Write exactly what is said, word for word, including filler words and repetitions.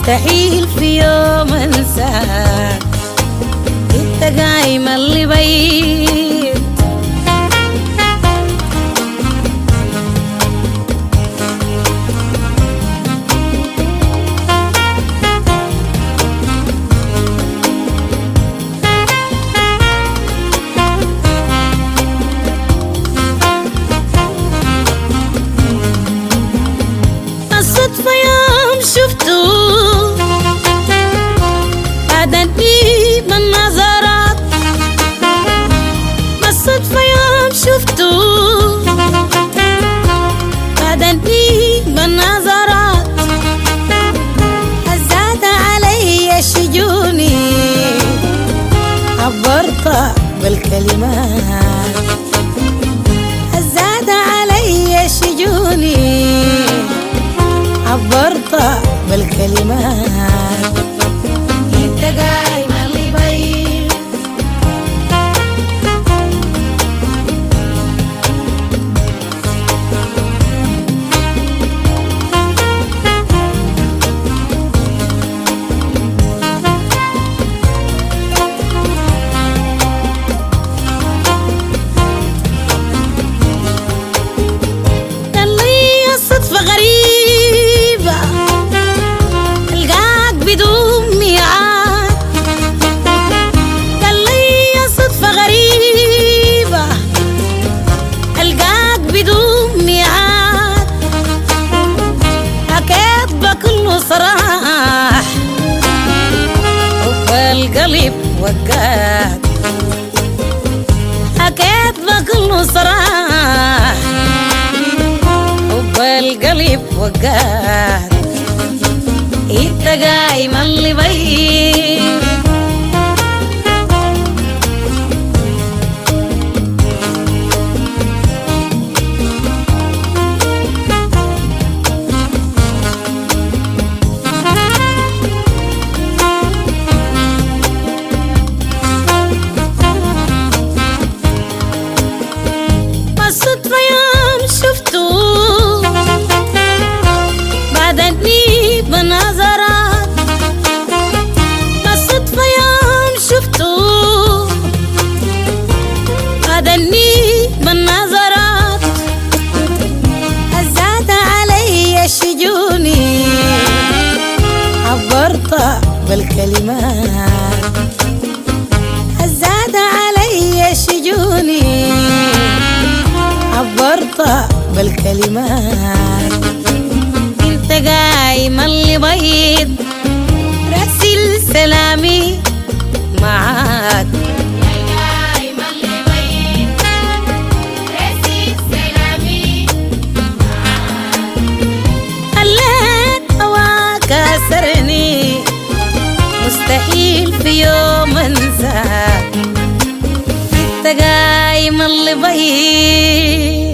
مستحيل في يوم انساك، انت قايم اللي بيت. الصدفة يوم شفته أدني من نظرات، الصدفة يوم شفته أدني من نظرات، هزت علي شجوني عبرت بالكلمات، هزت علي شجوني عبرت بالكلمات، انت قايم اللي بيت. قال لي الصدفة غريبة القاك بدون ميعاد، قال لي الصدفة غريبة القاك بدون ميعاد، حكيت بكل صراح وبالقلب وقعت، حكيت بكل صراح وبالقلب وقعت، انت قايم اللي بيت. الصدفة يوم شفته بعدني بنظرات، الصدفة يوم شفته بعدني بنظرات، هزت علي شجوني عبرت بالكلمات، هزت علي شجوني عبرت بالكلمات، انت قايم اللي بيض راسل سلامي معاك، قايم اللي بيت راسل سلامي معاك، خليت هواك أسرني مستحيل في يوم انساك، انت قايم اللي بيض.